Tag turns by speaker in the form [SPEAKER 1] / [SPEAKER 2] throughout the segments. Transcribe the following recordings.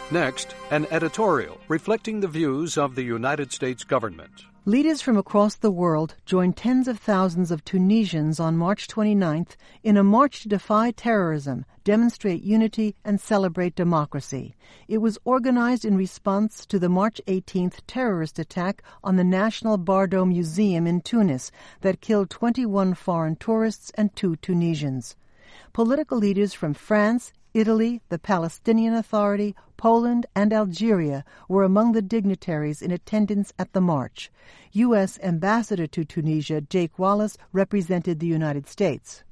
[SPEAKER 1] Next, an editorial reflecting the views of the United States government.
[SPEAKER 2] Leaders from across the world joined tens of thousands of Tunisians on March 29th in a march to defy terrorism, demonstrate unity, and celebrate democracy. It was organized in response to the March 18th terrorist attack on the National Bardo Museum in Tunis that killed 21 foreign tourists and 2 Tunisians. Political leaders from France, Italy, the Palestinian Authority, Poland, and Algeria were among the dignitaries in attendance at the march. U.S. Ambassador to Tunisia, Jake Wallace, represented the United States.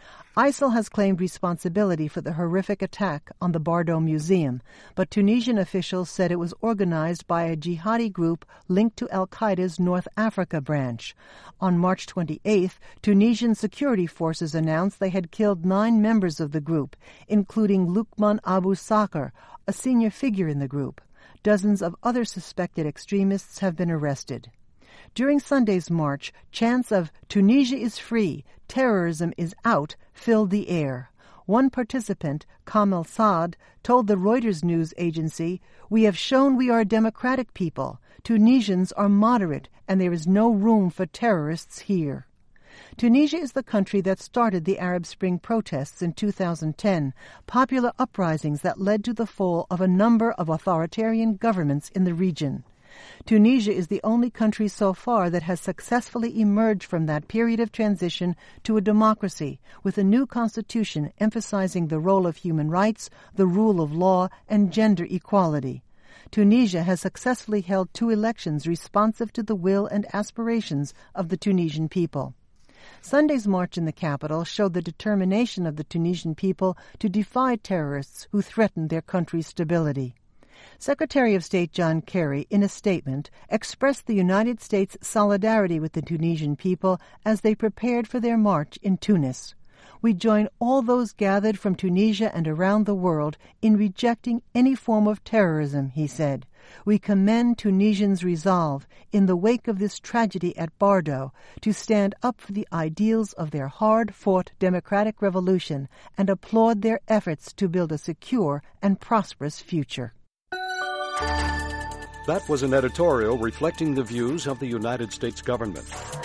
[SPEAKER 2] ISIL has claimed responsibility for the horrific attack on the Bardo Museum, but Tunisian officials said it was organized by a jihadi group linked to al-Qaeda's North Africa branch. On March 28th, Tunisian security forces announced they had killed 9 members of the group, including Lukman Abu Sakr, a senior figure in the group. Dozens of other suspected extremists have been arrested. During Sunday's march, chants of "Tunisia is free, terrorism is out" filled the air. One participant, Kamel Saad, told the Reuters news agency, "We have shown we are a democratic people. Tunisians are moderate, and there is no room for terrorists here." Tunisia is the country that started the Arab Spring protests in 2010, popular uprisings that led to the fall of a number of authoritarian governments in the region. Tunisia is the only country so far that has successfully emerged from that period of transition to a democracy, with a new constitution emphasizing the role of human rights, the rule of law, and gender equality. Tunisia has successfully held 2 elections responsive to the will and aspirations of the Tunisian people. Sunday's march in the capital showed the determination of the Tunisian people to defy terrorists who threatened their country's stability. Secretary of State John Kerry, in a statement, expressed the United States' solidarity with the Tunisian people as they prepared for their march in Tunis. "We join all those gathered from Tunisia and around the world in rejecting any form of terrorism," he said. "We commend Tunisians' resolve, in the wake of this tragedy at Bardo, to stand up for the ideals of their hard-fought democratic revolution and applaud their efforts to build a secure and prosperous future."
[SPEAKER 1] That was an editorial reflecting the views of the United States government.